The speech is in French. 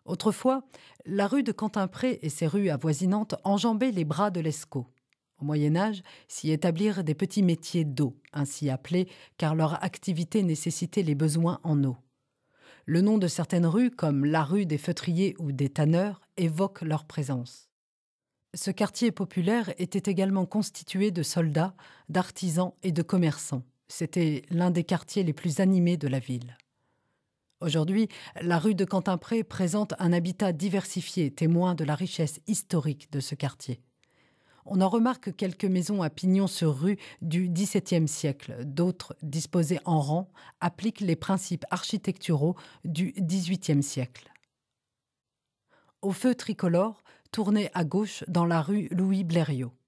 Autrefois, la rue de Quentin-Pré et ses rues avoisinantes enjambaient les bras de l'Escaut. Au Moyen Âge, s'y établirent des petits métiers d'eau, ainsi appelés car leur activité nécessitait les besoins en eau. Le nom de certaines rues, comme la rue des Feutriers ou des Tanneurs, évoque leur présence. Ce quartier populaire était également constitué de soldats, d'artisans et de commerçants. C'était l'un des quartiers les plus animés de la ville. Aujourd'hui, la rue de Quentin-Pré présente un habitat diversifié, témoin de la richesse historique de ce quartier. On en remarque quelques maisons à pignon sur rue du XVIIe siècle. D'autres, disposées en rang, appliquent les principes architecturaux du XVIIIe siècle. Au feu tricolore, tournez à gauche dans la rue Louis Blériot.